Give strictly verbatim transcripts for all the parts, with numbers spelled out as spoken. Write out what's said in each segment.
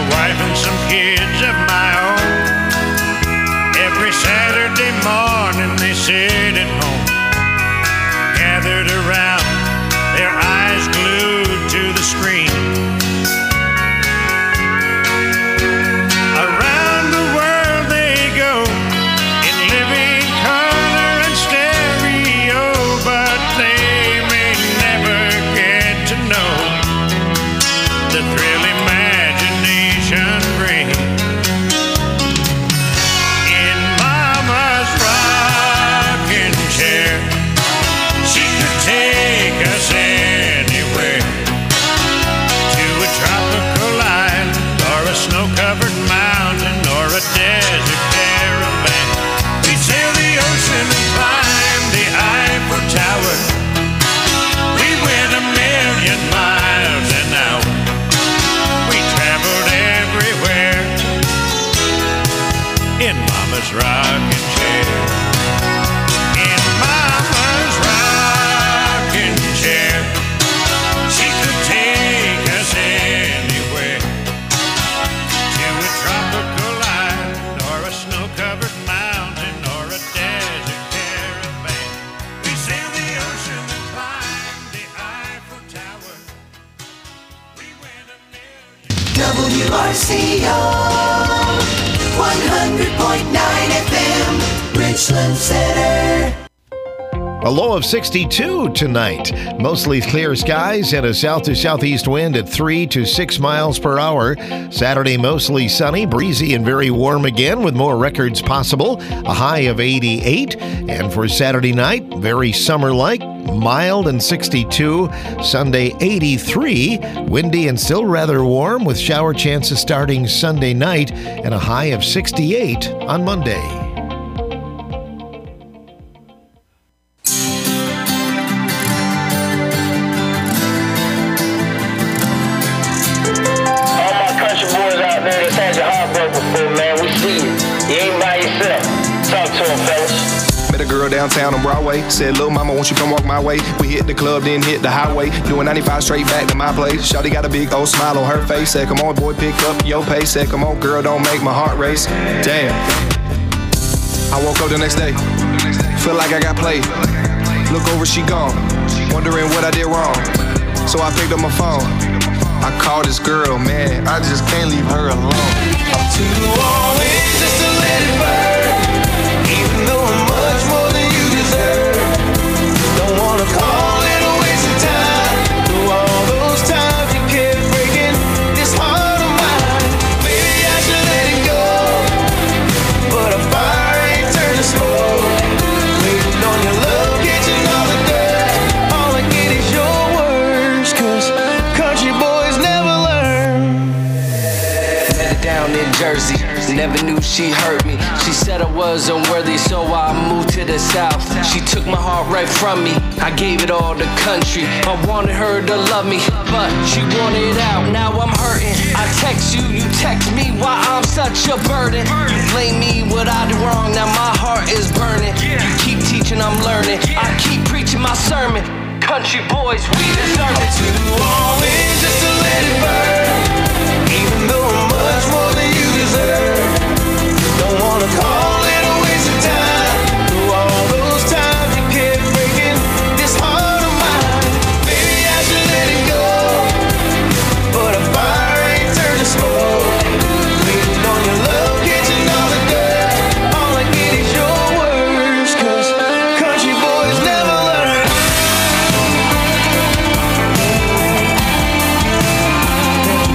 wife and some kids of my own. Every Saturday morning they sit at home, gathered around, their eyes glued to the screen. Around the world they go in living color and stereo, but they may never get to know the thrill imagination brings. In Mama's rocking chair, she could take us anywhere, to a tropical island or a snow-covered mountain or a desert caravan. We'd sail the ocean and climb the Eiffel Tower. We went a million miles an hour. We traveled everywhere in Mama's rocking chair. In Mama's rocking chair, she could take us anywhere, to a tropical island or a snow-covered mountain or a desert caravan. We sailed the ocean and climbed the Eiffel Tower. We went a million. W R C O one hundred point nine F M, Richland Center. A low of sixty-two tonight. Mostly clear skies and a south to southeast wind at three to six miles per hour. Saturday, mostly sunny, breezy, and very warm again with more records possible. A high of eighty-eight. And for Saturday night, very summer-like, mild and sixty-two. Sunday, eighty-three. Windy and still rather warm with shower chances starting Sunday night and a high of sixty-eight on Monday. Downtown on Broadway, said, "Lil' mama, won't you come walk my way?" We hit the club, then hit the highway, doing ninety-five straight back to my place. Shawty got a big old smile on her face, said, "Come on, boy, pick up your pace." Said, "Come on, girl, don't make my heart race." Damn. I woke up the next day, feel like I got played. Look over, she gone, wondering what I did wrong. So I picked up my phone, I called this girl, man, I just can't leave her alone. I'm too all in just to let it burn, even though I'm much more than you deserve. Don't wanna call it a waste of time. Through all those times you kept breaking this heart of mine. Maybe I should let it go, but a fire ain't turned to smoke. Waiting on your love, catching all the dirt. All I get is your words, 'cause country boys never learn. Met her down in Jersey, never knew she hurt me. She said I was unworthy, so I moved to the south. She took my heart right from me, I gave it all to country. I wanted her to love me, but she wanted out, now I'm hurting. I text you, you text me, why I'm such a burden. You blame me what I did wrong, now my heart is burning. You keep teaching, I'm learning, I keep preaching my sermon. Country boys, we deserve it. Too all in just to let it burn, even though I'm much more than you deserve. Don't wanna call it a waste of time. Through all those times you kept breaking this heart of mine. Maybe I should let it go, but a fire ain't turned to smoke. Waiting on your love, catching all the dirt. All I get is your words, 'cause country boys never learn.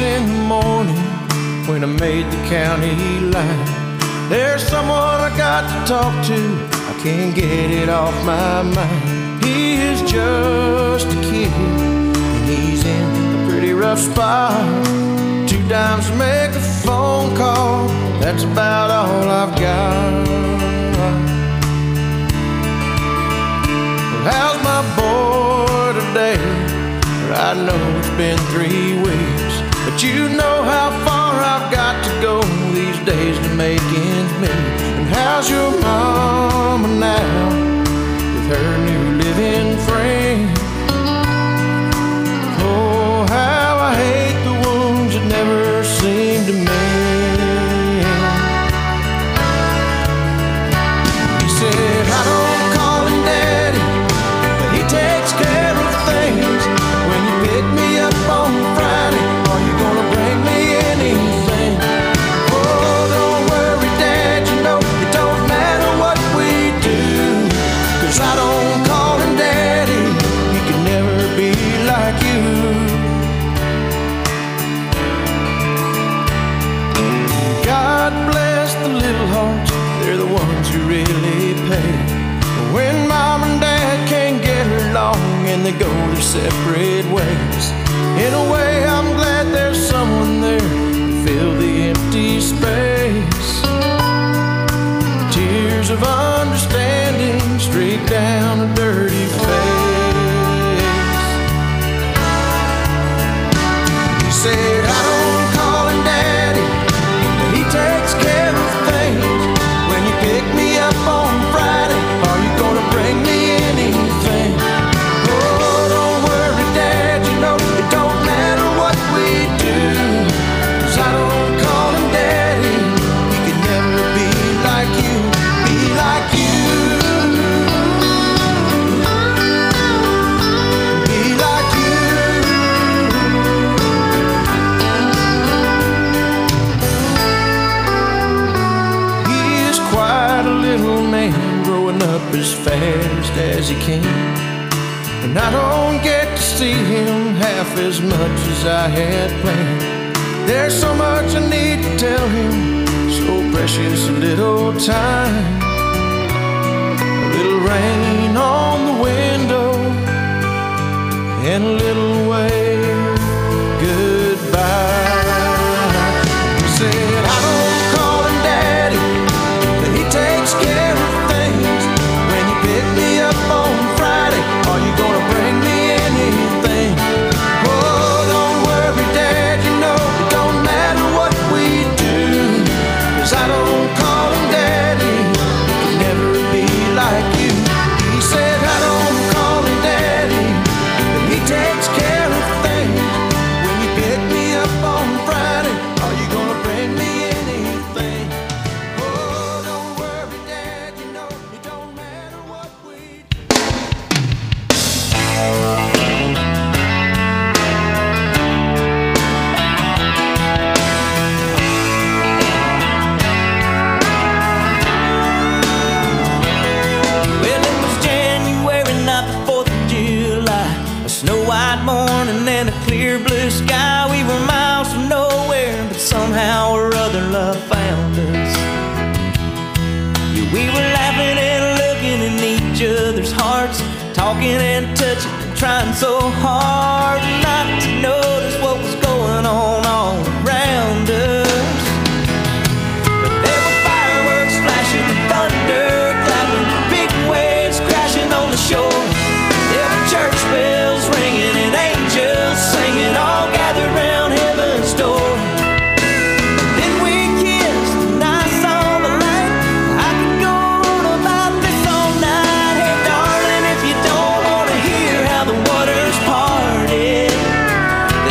in the morning when I made the county line. There's someone I got to talk to, I can't get it off my mind. He is just a kid, and he's in a pretty rough spot. Two dimes to make a phone call, that's about all I've got. Well, how's my boy today? I know it's been three weeks, but you know how far I've got to go these days to make ends meet. And how's your mama now with her new living friend? Oh, how I hate the wounds that never seem to mend. He said, I don't call him daddy, but he takes care of things. When you pick me up on Friday, are you gonna bring me anything? Oh, don't worry, Dad, you know it don't matter what we do, 'cause I don't call him daddy, he can never be like you. God bless the little hearts, they're the ones who really pay. When Mom and Dad can't get along and they go their separate ways, in a way I'm glad there's someone there to fill the empty space. Tears of understanding streak down a dirty face. He said, I don't call him daddy, but he takes care of things. When you pick me up on Friday, are you gonna bring me anything? Oh, don't worry, Dad, you know it don't matter what we do, 'cause I don't call him daddy, he can never be like you, be like you, be like you. He is quite a little man, growing up as fast as he can, and I don't get to see him half as much as I had planned. There's so much I need to tell him, so precious a little time. A little rain on the window and a little wave goodbye. He said, I don't call him daddy, but he takes care of things. When you pick me up on Friday, are you gonna bring me anything? Oh, don't worry, Dad, you know it don't matter what we do, 'cause I don't call him daddy, he can never be like you. He said, I don't call him daddy, but he takes care of things. When you pick me up on Friday, are you gonna bring me anything? Oh, don't worry, Dad, you know it don't matter what we do. Well, it was January, not the fourth of July. A snow-white morning and a clear blue sky. We were miles from nowhere, but somehow or other love found us. Yeah, we were laughing and looking in each other's hearts, talking and touching, trying so hard not to notice what was going on all around us. But there were fireworks flashing, thunder clapping, big waves crashing on the shore. There were church bells ringing and angels singing, all gathered round heaven's door. Then we kissed and I saw the light. I could go on about this all night. Hey, darling, if you don't wanna hear how the waters parted,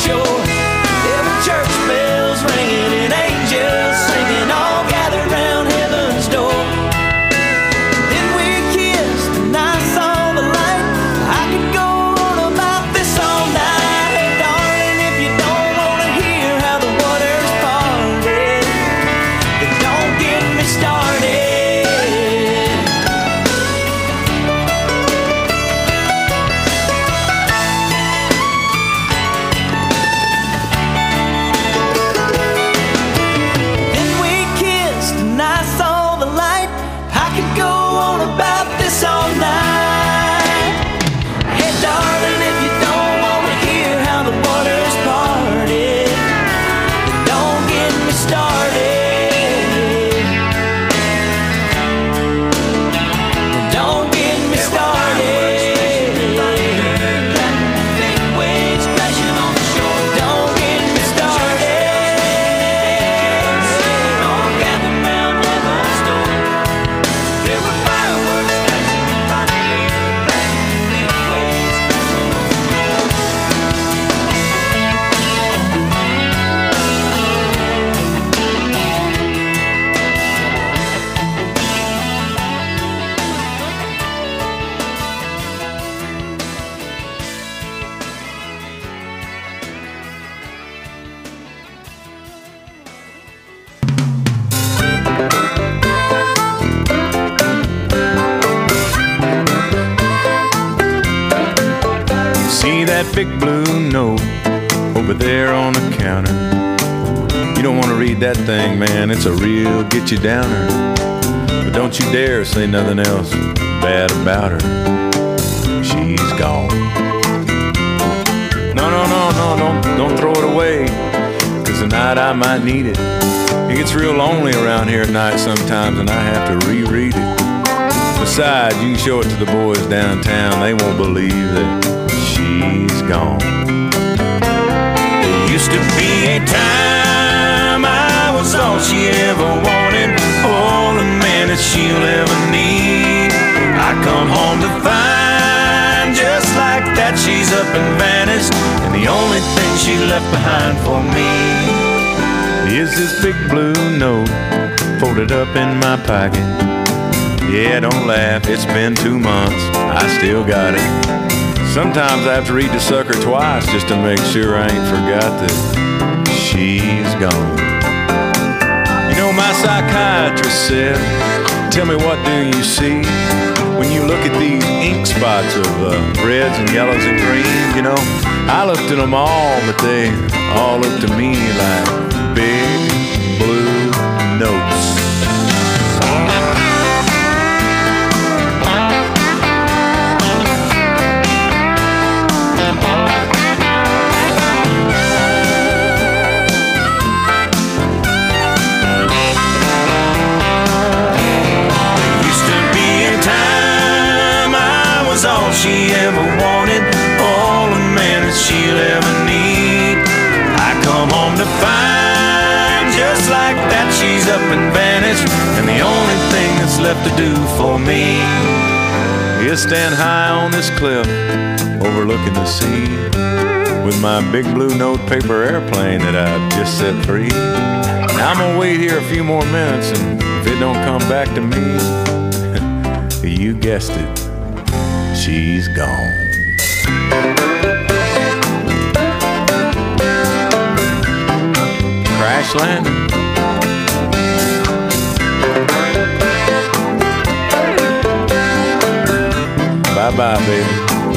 shore. There were church bells ringing and angels singing, all gathered round heaven's door. Then we kissed and I saw the light. I could go on about this all night. Hey darling, if you don't want to hear how the waters parted, then don't get me started. All night. Hey darling, if you don't want to hear how the waters parted, then don't get me started. Don't get me started. Big waves crashing on the shore. Don't get me started. All gathered round heaven's door. There were fireworks. That big blue note over there on the counter. You don't want to read that thing, man. It's a real get you downer. But don't you dare say nothing else bad about her. She's gone. No, no, no, no, don't, don't throw it away, 'cause tonight I might need it. It gets real lonely around here at night sometimes, and I have to reread it. Besides, you can show it to the boys downtown. They won't believe that she's gone. There used to be a time I was all she ever wanted, all the man that she'll ever need. I come home to find just like that she's up and vanished, and the only thing she left behind for me is this big blue note folded up in my pocket. Yeah, don't laugh, it's been two months, I still got it. Sometimes I have to read the sucker twice just to make sure I ain't forgot that she's gone. You know, my psychiatrist said, tell me, what do you see when you look at these ink spots of uh, reds and yellows and greens? You know, I looked at them all, but they all look to me like big blue notes. All she ever wanted, all the man that she'll ever need. I come home to find just like that she's up and vanished, and the only thing that's left to do for me is stand high on this cliff overlooking the sea with my big blue note paper airplane that I've just set free. Now I'm gonna wait here a few more minutes, and if it don't come back to me, you guessed it, she's gone. Crash landing. Bye-bye, baby.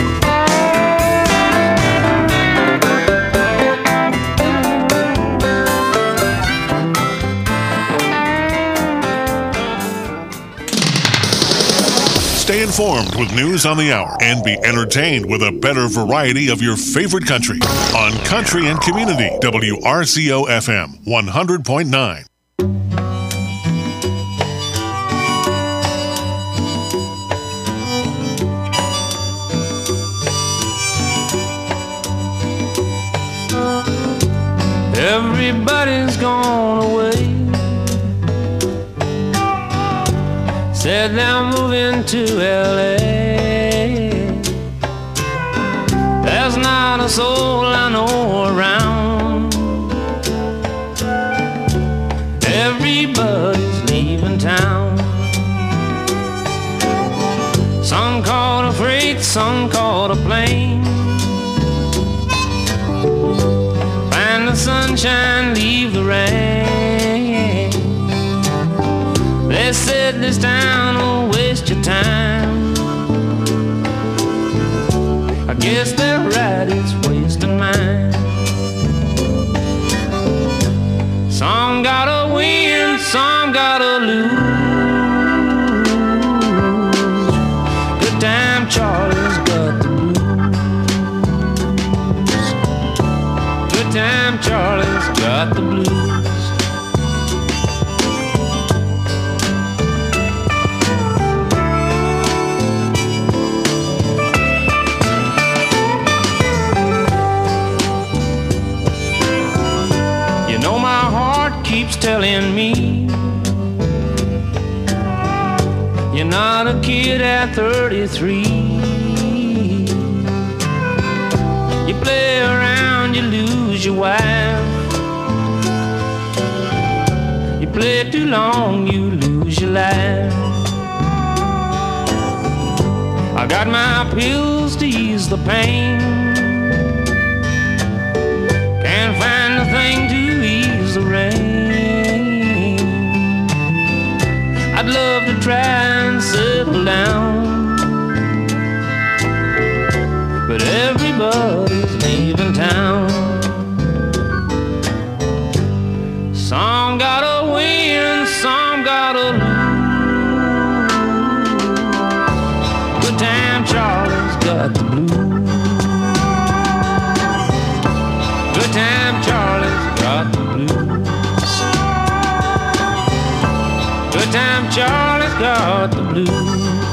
Stay informed with news on the hour and be entertained with a better variety of your favorite country on Country and Community, W R C O F M one hundred point nine. Everybody's gone away. Said they're moving to L A. There's not a a soul I know around. Everybody's leaving town. Some caught a freight, some caught a plane. Find the sunshine, leave the rain. They said this town will waste your time. I guess they're right, it's wasting mine. Some gotta win, some gotta lose. Good time Charlie's got the blues. Good time Charlie's got the blues. Keeps telling me you're not a kid at thirty-three. You play around, you lose your wife. You play too long, you lose your life. I got my pills to ease the pain. Can't find a thing to ease the rain. I'd love to try and settle down, but everybody's leaving town. Some gotta win, some gotta lose. Good time Charlie's got the blues. Good time Charlie's got the blues. Good time Charlie's got the blues.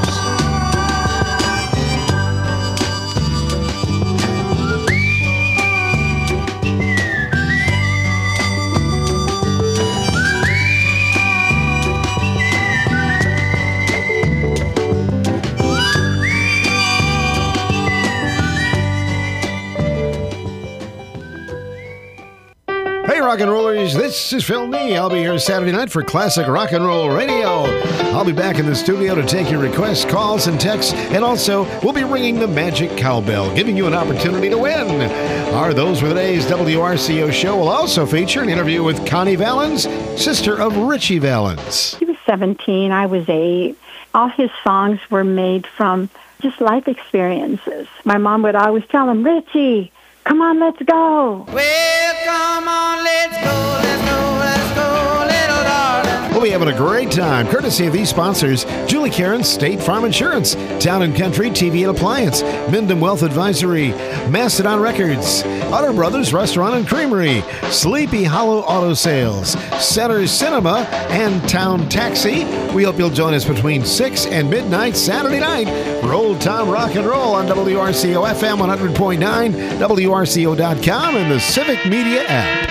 Rock and rollers, this is Phil Nee. I'll be here Saturday night for Classic Rock and Roll Radio. I'll be back in the studio to take your requests, calls, and texts, and also we'll be ringing the magic cowbell, giving you an opportunity to win. Our Those Were the Days W R C O show will also feature an interview with Connie Valens, sister of Richie Valens. He was seventeen, I was eight. All his songs were made from just life experiences. My mom would always tell him, Richie, come on, let's go. Well, come on, let's go, let's go, let's go, little darling. We'll be having a great time, courtesy of these sponsors: Julie Cairns, State Farm Insurance, Town and Country T V and Appliance, Mindom Wealth Advisory, Mastodon Records, Otter Brothers Restaurant and Creamery, Sleepy Hollow Auto Sales, Center Cinema, and Town Taxi. We hope you'll join us between six and midnight Saturday night for Old Time Rock and Roll on W R C O F M one hundred point nine, W R C O dot com, and the Civic Media app.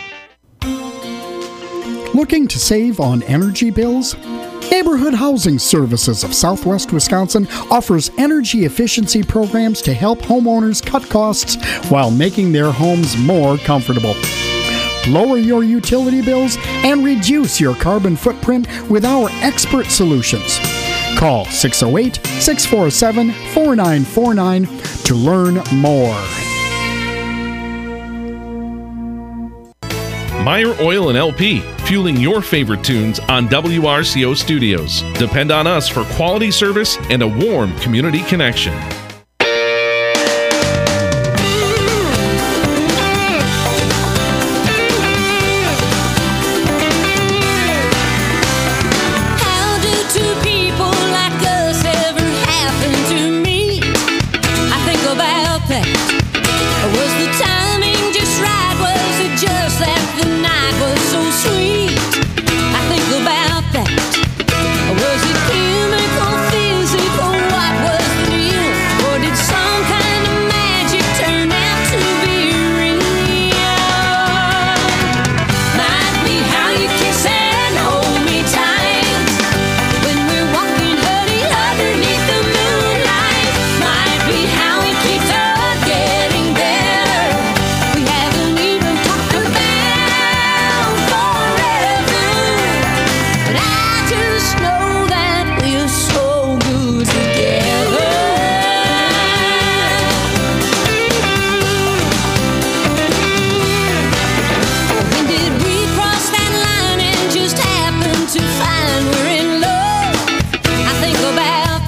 Looking to save on energy bills? Neighborhood Housing Services of Southwest Wisconsin offers energy efficiency programs to help homeowners cut costs while making their homes more comfortable. Lower your utility bills and reduce your carbon footprint with our expert solutions. Call six oh eight, six four seven, four nine four nine to learn more. Meyer Oil and L P, fueling your favorite tunes on W R C O Studios. Depend on us for quality service and a warm community connection. Was it chemical, physical, what was the deal?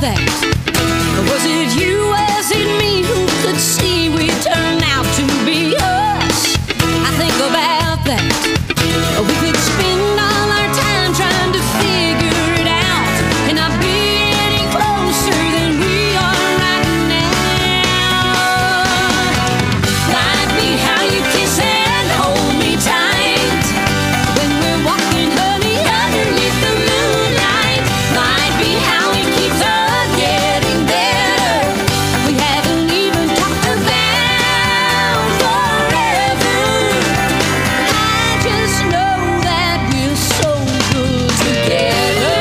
that? Was it you, was it me who could see we turned out to be us? I think about that. We could spend all our time trying to figure it out and not be any closer than we are right now. Might be how you kiss and hold me tight when we're walking, honey, underneath the moonlight. Might be how it keeps on getting better. We haven't even talked about forever. I just know that we're so good together.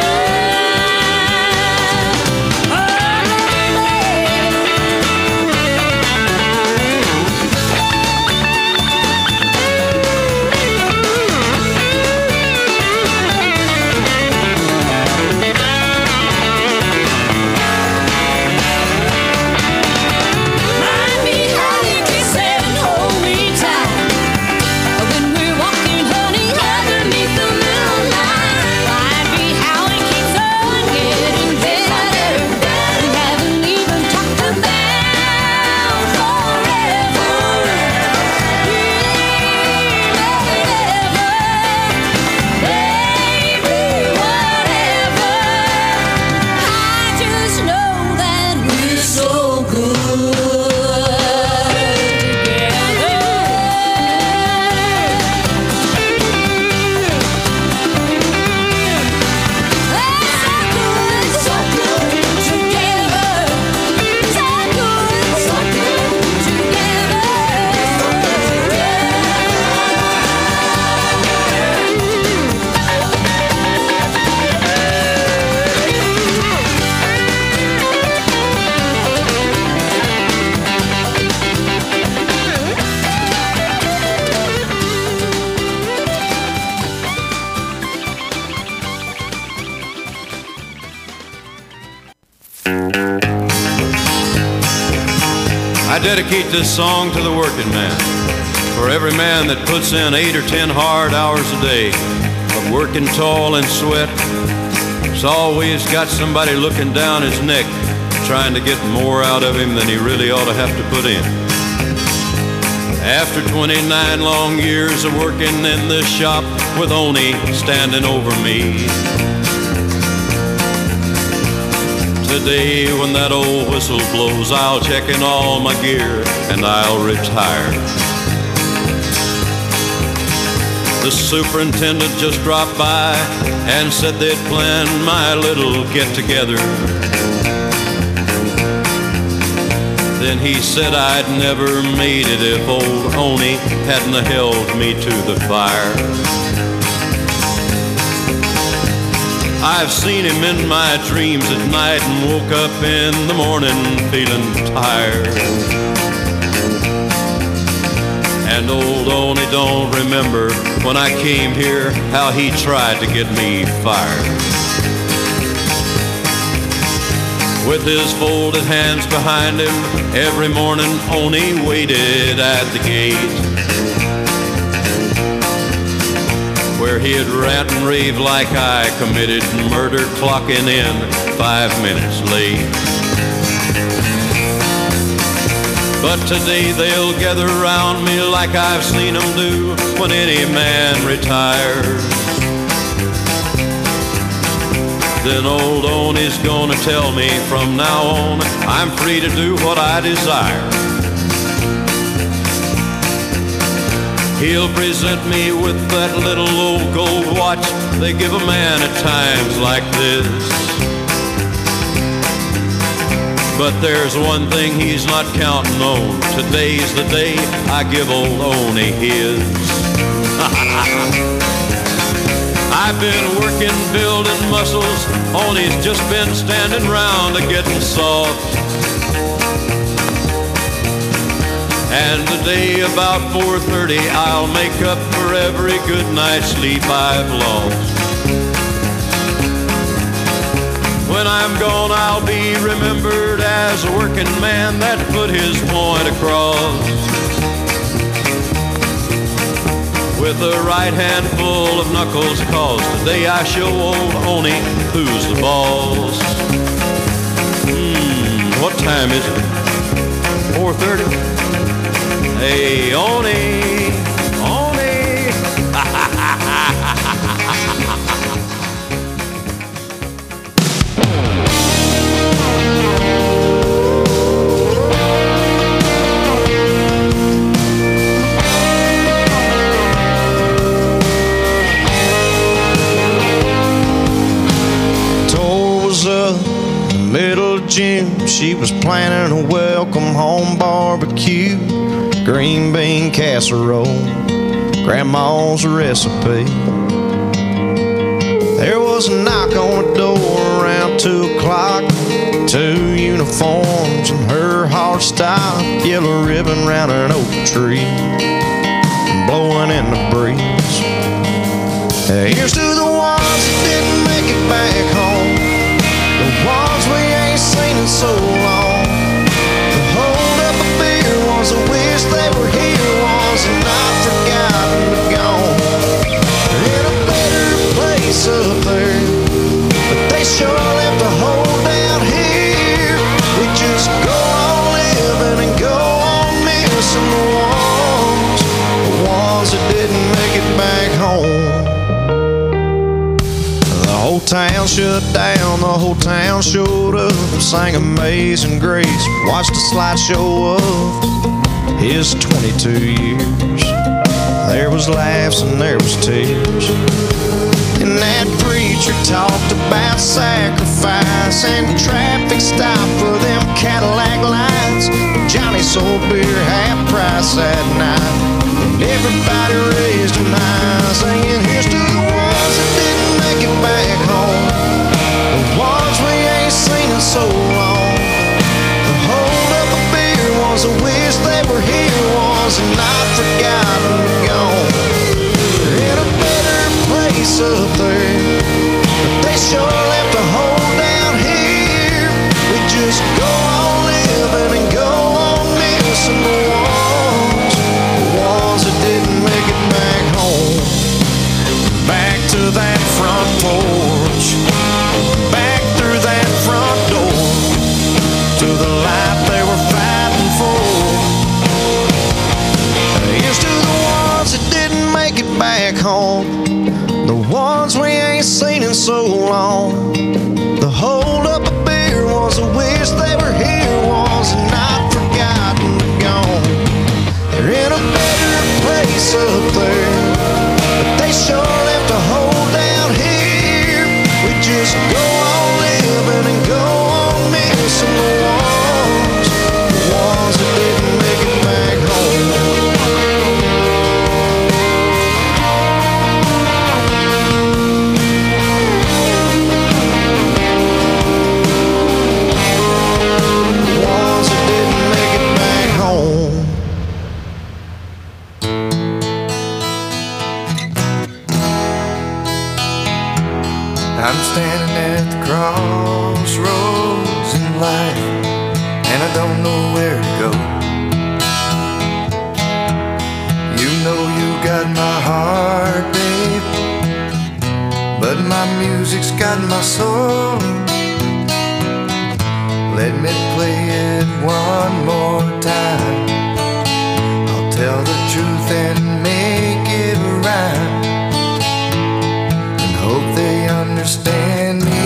Might be how you kiss and hold me tight when we're walking, honey, underneath the moonlight. Might be how it keeps on getting better. We haven't even talked about forever. Baby, whatever. I just know that we're so good I dedicate this song to the working man, for every man that puts in eight or ten hard hours a day of working tall and sweat. It's always got somebody looking down his neck, trying to get more out of him than he really ought to have to put in. After twenty-nine long years of working in this shop with Oni standing over me, today when that old whistle blows, I'll check in all my gear and I'll retire. The superintendent just dropped by and said they'd planned my little get-together. Then he said I'd never made it if old Oni hadn't held me to the fire. I've seen him in my dreams at night and woke up in the morning feeling tired. And old Oni don't remember when I came here how he tried to get me fired. With his folded hands behind him, every morning Oni waited at the gate, where he'd rant and rave like I committed murder, clocking in five minutes late. But today they'll gather around me like I've seen them do when any man retires. Then old Oni's gonna tell me from now on I'm free to do what I desire. He'll present me with that little old gold watch they give a man at times like this. But there's one thing he's not counting on. Today's the day I give old Oni his. I've been working, building muscles. Oni's just been standing round a getting soft. And today about four thirty I'll make up for every good night's sleep I've lost. When I'm gone I'll be remembered as a working man that put his point across, with a right hand full of knuckles, cause today I show old Oni who's the boss. time is it? four thirty? Hey, on it, on it. Tour was up middle of June. She was planning a welcome home barbecue, green bean casserole, grandma's recipe. There was a knock on the door around two o'clock. Two uniforms and her heart stopped. Yellow ribbon round an oak tree, blowing in the breeze. Here's to the ones that didn't make it back home, the ones we ain't seen in so long. The hold up a beer was a wish they were here, was not forgotten but gone. They're in a better place up there, but they sure left a hole down here. We just go on living and go on missing the ones, the ones that didn't make it back home. The whole town shut down, the whole town showed up, sang Amazing Grace, watched a slideshow of his twenty-two years. There was laughs and there was tears, and that preacher talked about sacrifice and traffic stop for them Cadillac lights. Johnny sold beer half price that night, and everybody raised their eyes, singing here's to the ones that didn't make it back home, the ones we ain't seen in so long. The hold up a beer was a wish they were here, was not forgotten but gone. They're in a better place up there, but they sure left a hole down here. We just go on living and go on missing the ones, the ones that didn't make it back home. Back to that front porch, back through that front door, to the life they were fighting for. Here's to the ones that didn't make it back home, the ones we ain't seen in so long. The hold up a beer was a wish they were here, was not forgotten but gone. They're in a better place up there, but they sure left a hole down here. We just go on living and go on missing the ones, the ones that didn't make it back home. I'm standing at the crossroads in life, and I don't know where to go. You know you got my heart, babe, but my music's got my soul. Let me play it one more time. I'll tell the truth and make it right, hope they understand me.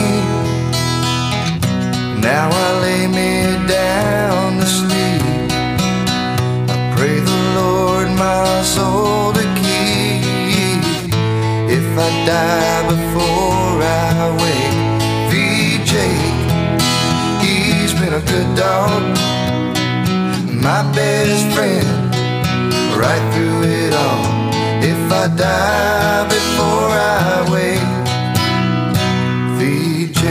Now I lay me down to sleep. I pray the Lord my soul to keep. If I die before I wake, V J, he's been a good dog, my best friend, right through it all. If I die before I wake, V J.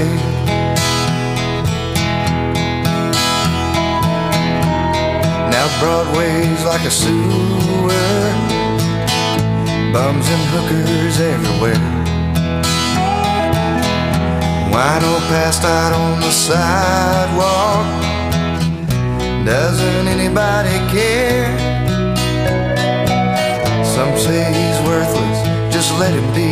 Now Broadway's like a sewer, bums and hookers everywhere. Wino passed out on the sidewalk, doesn't anybody care? Some say he's worthless, just let him be.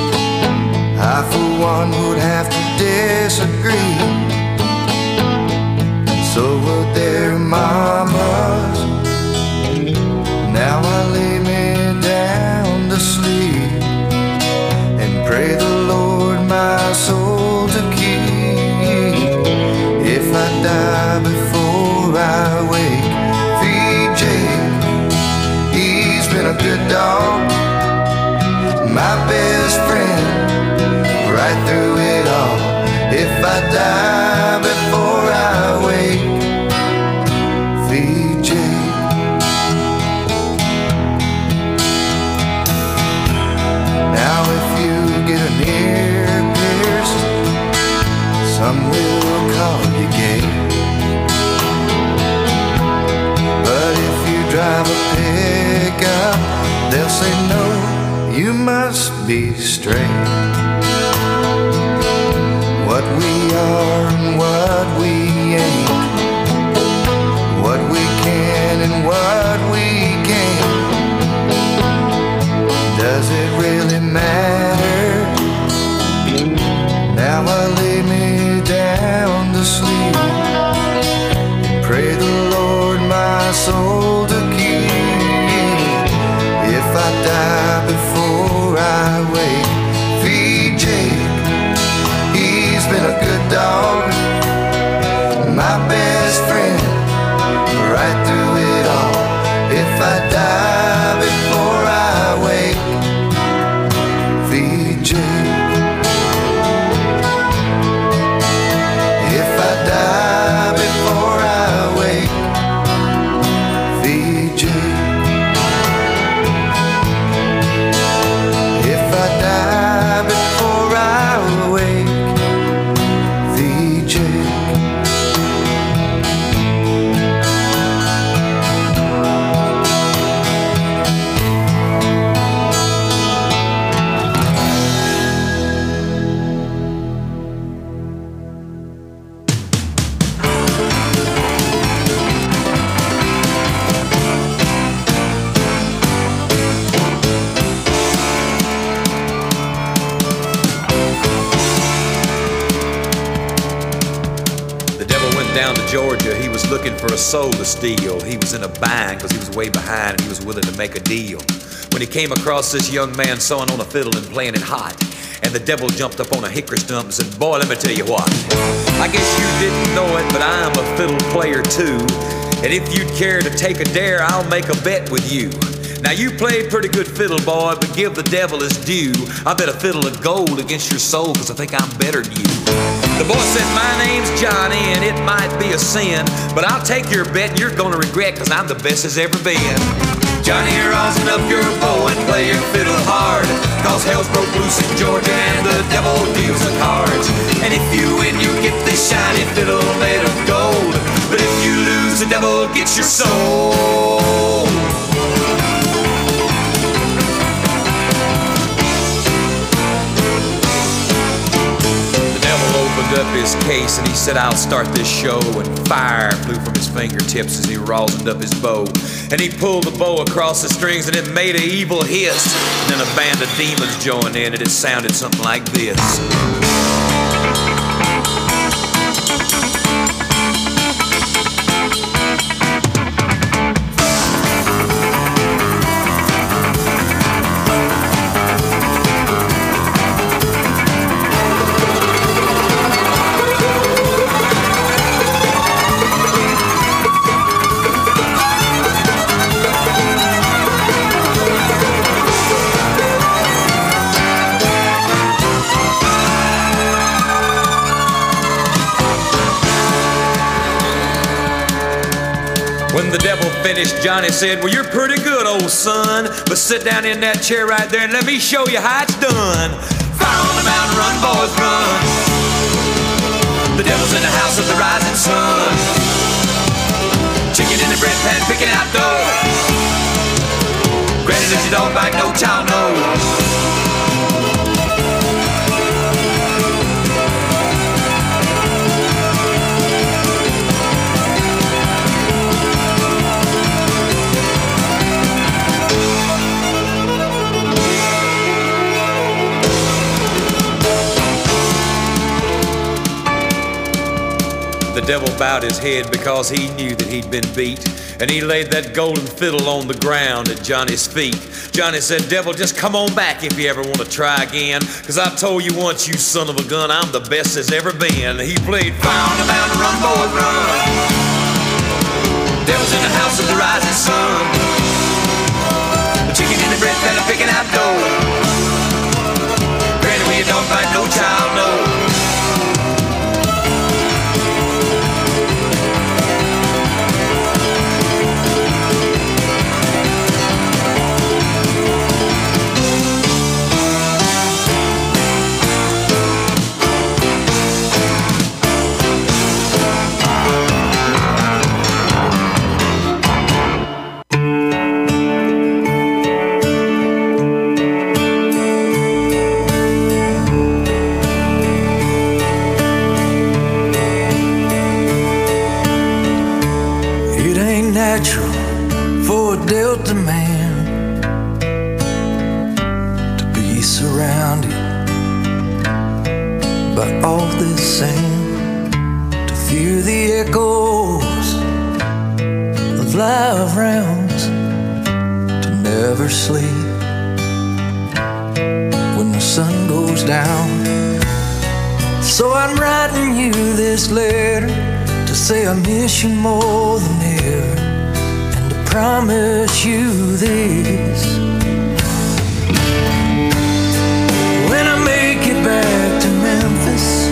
I for one would have to disagree. I die before I wake, feed Jake. Now if you get an ear pierced, some will call you gay. But if you drive a pickup, they'll say no, you must be straight. What we are and what we ain't, what we can and what we can't, does it really matter? Now I lay me down to sleep and pray the Lord my soul to keep. If I die before I wake, feed Jake. He's been a good dog, my best friend, right through it all. If I die before I wake, feed Jake. If I die before I wake, feed Jake. If I die before I wake, feed Jake. Down to Georgia, he was looking for a soul to steal. He was in a bind because he was way behind and he was willing to make a deal. When he came across this young man sewing on a fiddle and playing it hot, and the devil jumped up on a hickory stump and said, boy, let me tell you what. I guess you didn't know it, but I'm a fiddle player too. And if you'd care to take a dare, I'll make a bet with you. Now you played pretty good fiddle, boy, but give the devil his due. I bet a fiddle of gold against your soul, cause I think I'm better than you. The boy said, my name's Johnny, and it might be a sin, but I'll take your bet and you're gonna regret, cause I'm the best as ever been. Johnny, rosin up your bow and play your fiddle hard, cause hell's broke loose in Georgia and the devil deals the cards. And if you win, you get this shiny fiddle made of gold, but if you lose, the devil gets your soul. Up his case and he said, I'll start this show, and fire flew from his fingertips as he rosined up his bow, and he pulled the bow across the strings and it made an evil hiss, and then a band of demons joined in and it sounded something like this. When the devil finished, Johnny said, well, you're pretty good, old son, but sit down in that chair right there and let me show you how it's done. Fire on the mountain, run, boys, run. The devil's in the house of the rising sun. Chicken in the bread pan, picking out dough. Granted that you don't bite, no child knows. The devil bowed his head because he knew that he'd been beat, and he laid that golden fiddle on the ground at Johnny's feet. Johnny said, devil, just come on back if you ever want to try again, cause I told you once, you son of a gun, I'm the best there's ever been. He played fire on the mountain, run, boys, run. Devil's in the house of the rising sun. The chicken in the bread pan, picking out dough. Granny, when you don't bite, no child knows. natural for a Delta man to be surrounded by all this sand, to fear the echoes of live rounds, to never sleep when the sun goes down. So I'm writing you this letter to say I miss you more than ever, and to promise you this: when I make it back to Memphis,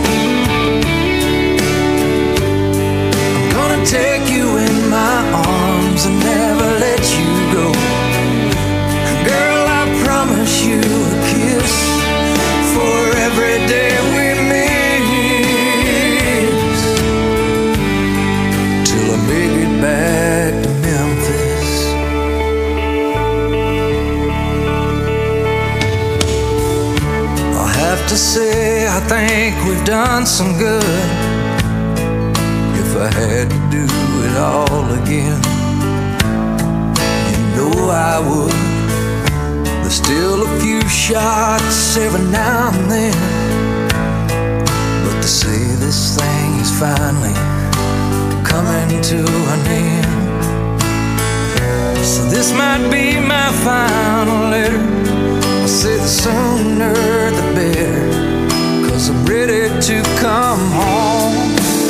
I'm gonna take you in my arms and never let you go. Girl, I promise you a kiss for every day we miss, till I make it back to Memphis. I'll have to say I think we've done some good. If I had to do it all again, you know I would. There's still a few shots every now and then, but to say this thing is finally coming to an end. So this might be my final letter. I'll say the sooner the better, 'cause I'm ready to come home.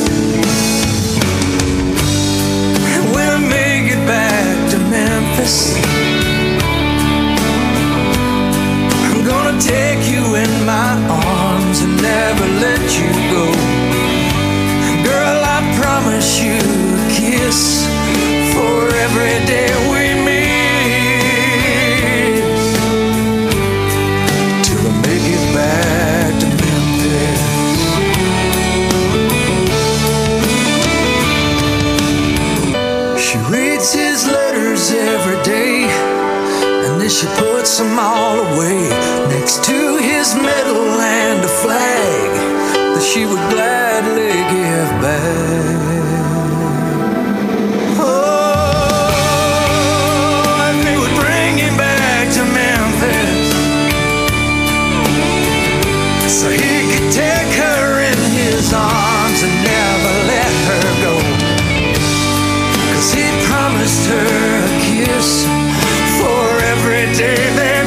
And when I make it back to Memphis, gonna take you in my arms and never let you go. Girl, I promise you a kiss for every day we miss, till I make it back to Memphis. She reads his letters every day, and then she puts them all away next to his medal and a flag that she would gladly give back. Oh, if he would bring him back to Memphis, so he could take her in his arms and never let her go, 'cause he promised her a kiss for every day they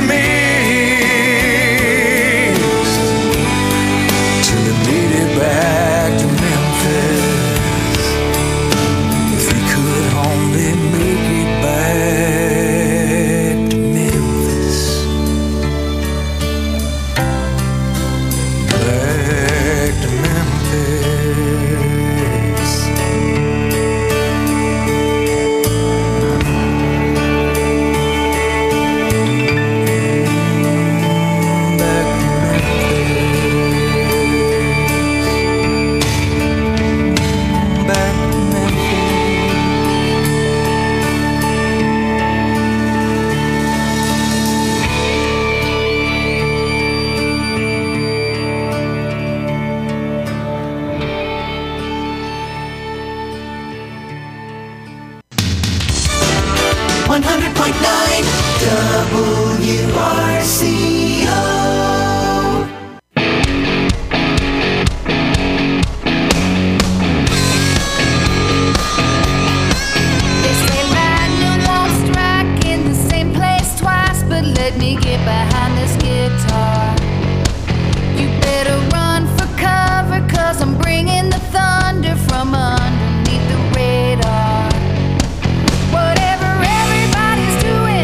missed, till they made it back to Memphis. If we could only make it back to Memphis, back to Memphis. one hundred point nine W R C O. They say lightning won't strike in the same place twice, but let me get behind this guitar. You better run for cover, 'cause I'm bringing the thunder from underneath the radar. Whatever everybody's doing,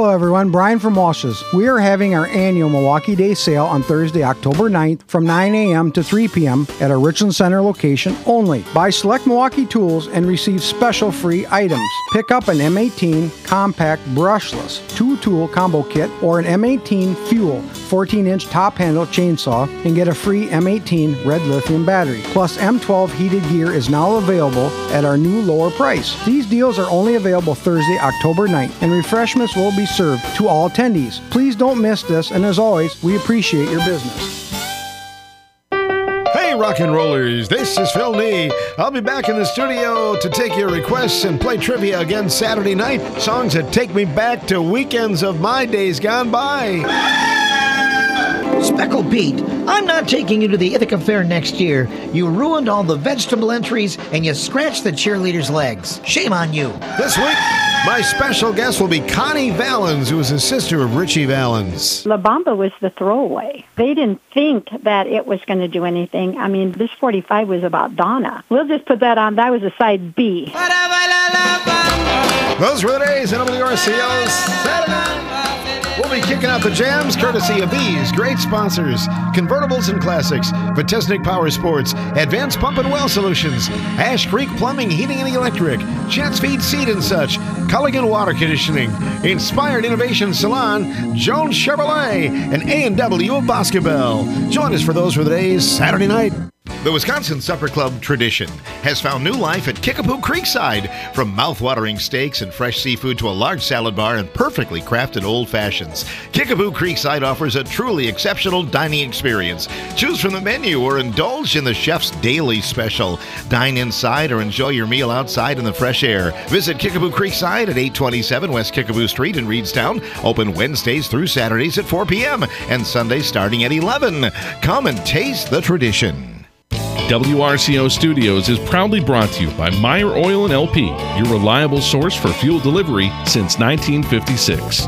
Hello everyone, Brian from Walsh's. We are having our annual Milwaukee Day sale on Thursday, October ninth from nine a.m. to three p.m. at our Richland Center location only. Buy select Milwaukee tools and receive special free items. Pick up an M eighteen compact brushless two-tool combo kit or an M eighteen Fuel fourteen-inch top handle chainsaw and get a free M eighteen red lithium battery. Plus M twelve heated gear is now available at our new lower price. These deals are only available Thursday, October ninth, and refreshments will be served to all attendees. Please don't miss this, and as always, we appreciate your business. Hey, rock and rollers, this is Phil Nee. I'll be back in the studio to take your requests and play trivia again Saturday night. Songs that take me back to weekends of my days gone by. Speckle Pete, I'm not taking you to the Ithaca Fair next year. You ruined all the vegetable entries and you scratched the cheerleaders' legs. Shame on you. This week, my special guest will be Connie Valens, who is a sister of Richie Valens. La Bamba was the throwaway. They didn't think that it was going to do anything. I mean, this forty-five was about Donna. We'll just put that on. That was a side B. Those were the days in W R C O's Saturday. We'll be kicking out the jams courtesy of these great sponsors: Convertibles and Classics, Vitesnik Power Sports, Advanced Pump and Well Solutions, Ash Creek Plumbing, Heating and Electric, Chance Feed Seed and Such, Culligan Water Conditioning, Inspired Innovation Salon, Jones Chevrolet, and A and W of Boscobel. Join us for Those Were the Days Saturday night. The Wisconsin Supper Club tradition has found new life at Kickapoo Creekside. From mouth-watering steaks and fresh seafood to a large salad bar and perfectly crafted old fashions, Kickapoo Creekside offers a truly exceptional dining experience. Choose from the menu or indulge in the chef's daily special. Dine inside or enjoy your meal outside in the fresh air. Visit Kickapoo Creekside at eight twenty-seven West Kickapoo Street in Reedstown. Open Wednesdays through Saturdays at four p.m. and Sundays starting at eleven. Come and taste the tradition. W R C O Studios is proudly brought to you by Meyer Oil and L P, your reliable source for fuel delivery since nineteen fifty-six.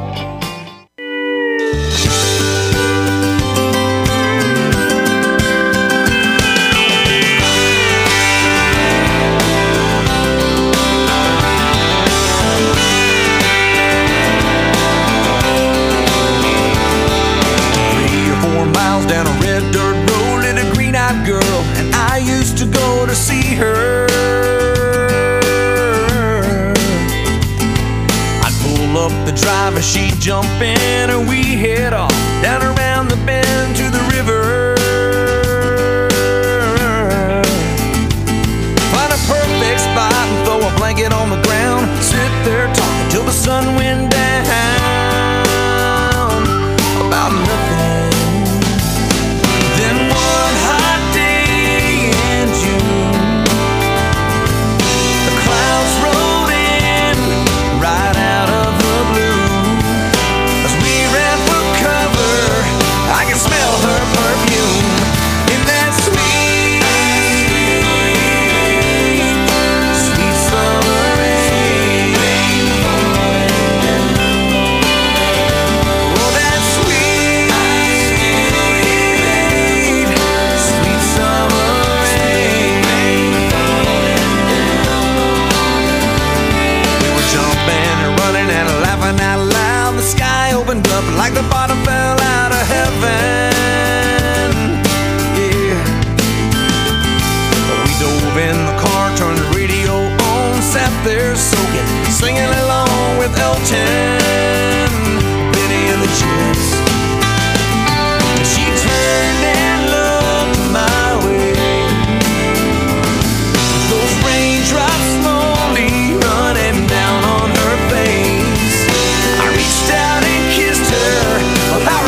Three or four miles down a red dirt road lived a green-eyed girl, and I used to go to see her. I'd pull up the driver, she'd jump in, and we head off down around the bend to the river. Find a perfect spot and throw a blanket on the ground, sit there talking till the sun went down about nothing. Then one hot day in June, the clouds rolled in right out of the blue. As we ran for cover, I could smell her perfume in that sweet, sweet summer rain. Oh, that sweet, sweet summer rain. We were jumping and running and laughing out loud. The sky opened up like the bottom fell out of heaven. Yeah. We dove in the car, turned the radio on, sat there soaking, singing along with Elton, Benny and the Jets. She turned and looked my way, those raindrops slowly running down on her face. I reached out and kissed her. Well, I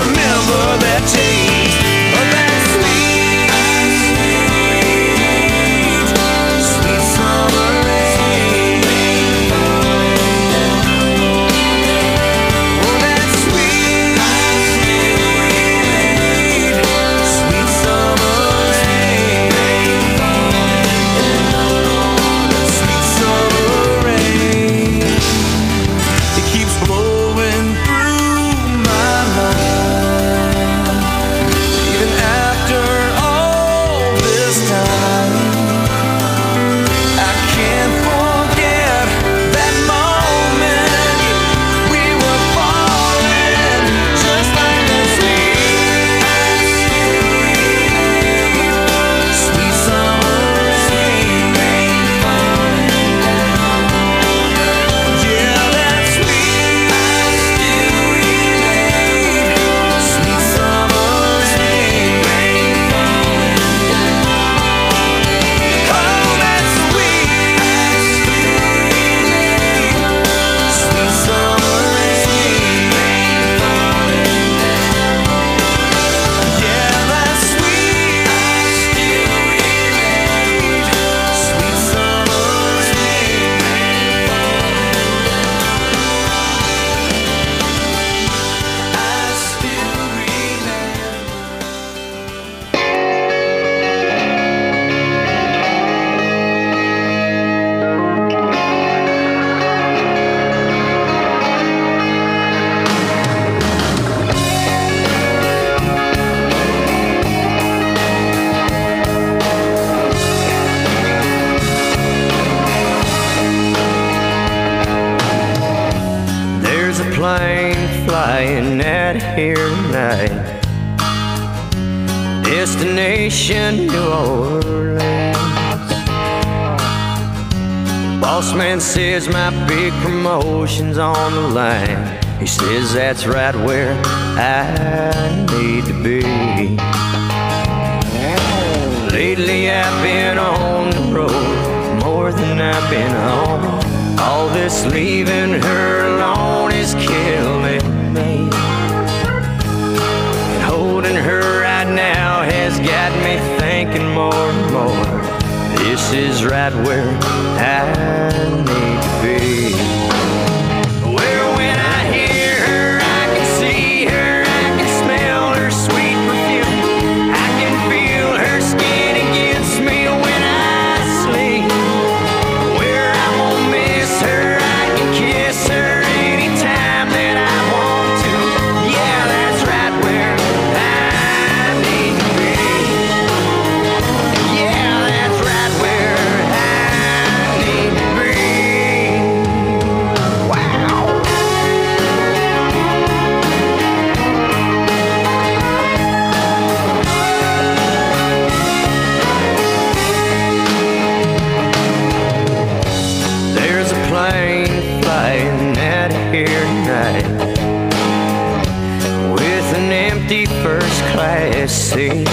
out here tonight. Destination New Orleans. Boss man says my big promotion's on the line. He says that's right where I need to be. Lately I've been on the road more than I've been home. All this leaving her alone is killing me. And holding her right now has got me thinking more and more. This is right where I need to be. Where when I hear her, I can see her, I can smell her sweet perfume. I can feel her skin against me when I sleep. Where I won't miss her, I can kiss her anytime that I want to. Yeah, that's right where I need to be. Yeah, that's right where I need to be. Wow. There's a plane flying out of here tonight with an empty first class seat.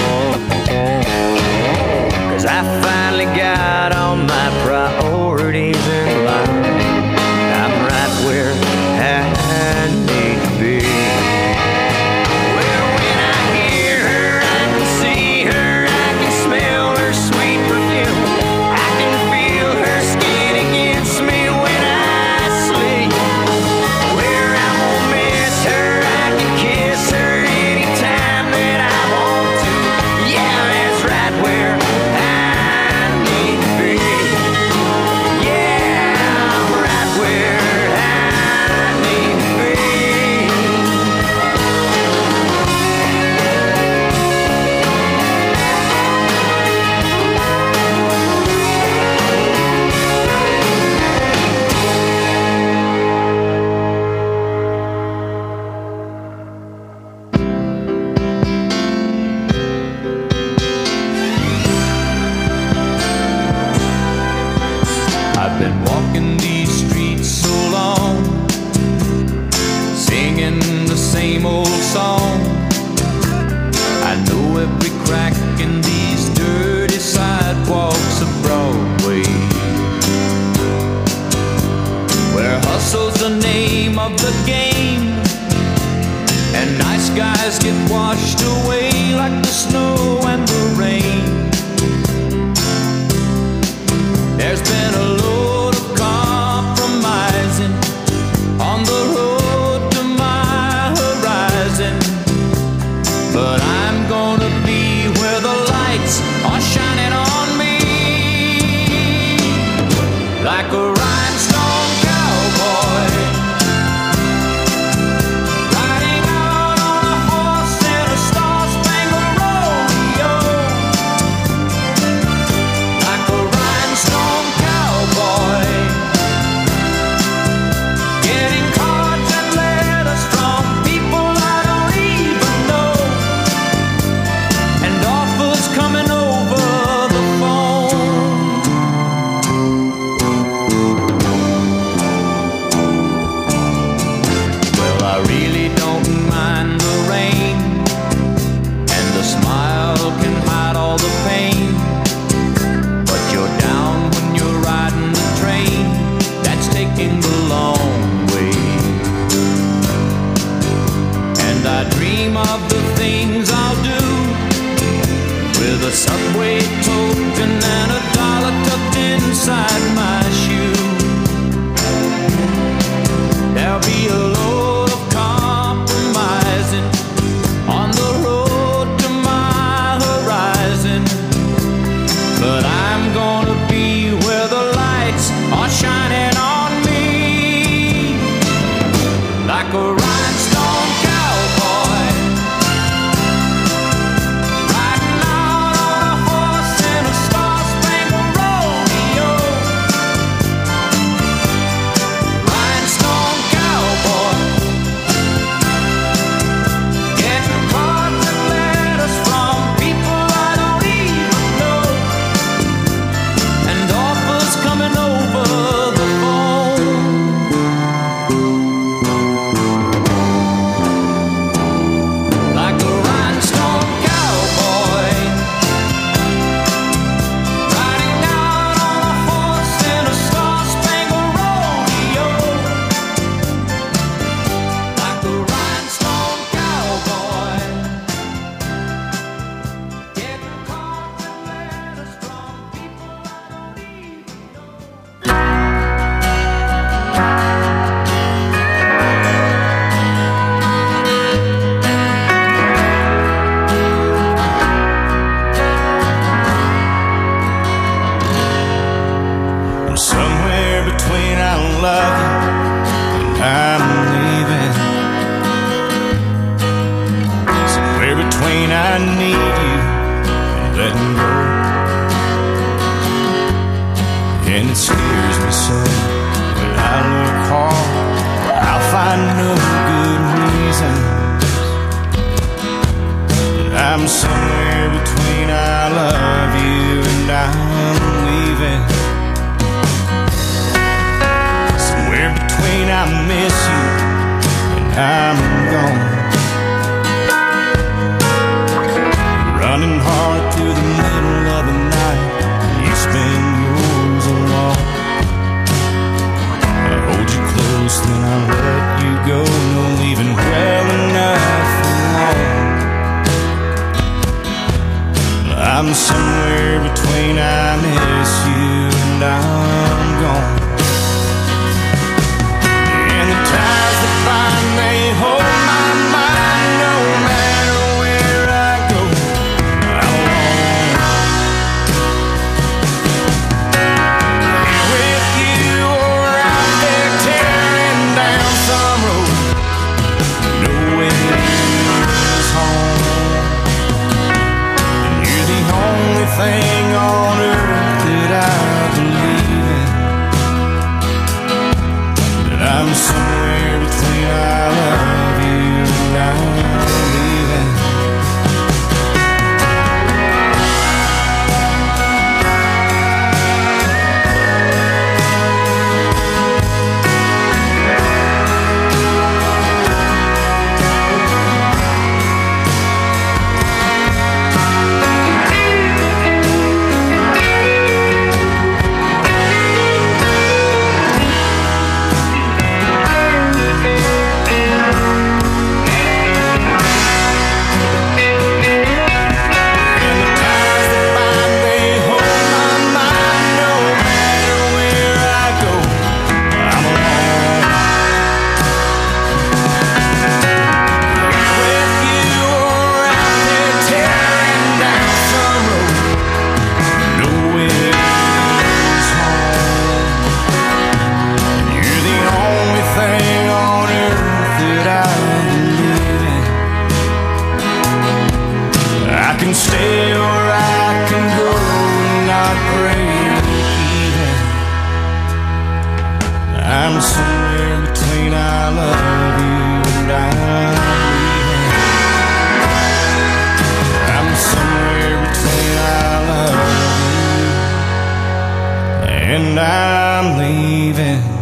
Cause I finally got all my priorities in line. I'm right where I need to be. Well, when I hear her, I can see her, I can smell her sweet perfume. I can feel her skin against me when I sleep. Where I won't miss her, I can kiss her anytime that I want to. Yeah, that's right where I need to be. Yeah, I'm right where I need to be. I've been walking these streets so long, singing the same old song. I know every crack in these dirty sidewalks of Broadway, where hustle's the name of the game, and nice guys get washed away like the snow and the rain. There's been a load of compromising on the road to my horizon, but I'm gonna be where the lights are shining on me, like a rhinestone cowboy, riding out on a horse in a star-spangled rodeo, like a rhinestone cowboy, getting cards and letters from people I don't even know, and offers coming over the phone. love you, and I'm leaving. Somewhere between I need you and letting go. And it scares me so when I look hard, I'll find no good reasons. I'm somewhere between I love you and I'm leaving. Somewhere between I miss you and I'm gone. Running hard through the middle of the night, you spend yours alone. I hold you close, then I let you go. No leaving well enough alone. I'm somewhere between I miss you and I'm gone. And the ties that bind me hold my mind. No matter where I go, I'm alone. Here with you or out there tearing down some road. Nowhere is home. Only thing on earth that I believe in, that I'm somewhere between I love you and I'm leaving. Stay or I can go and not break even. I'm somewhere between I love you and I'm leaving. I'm somewhere between I love you and I'm leaving.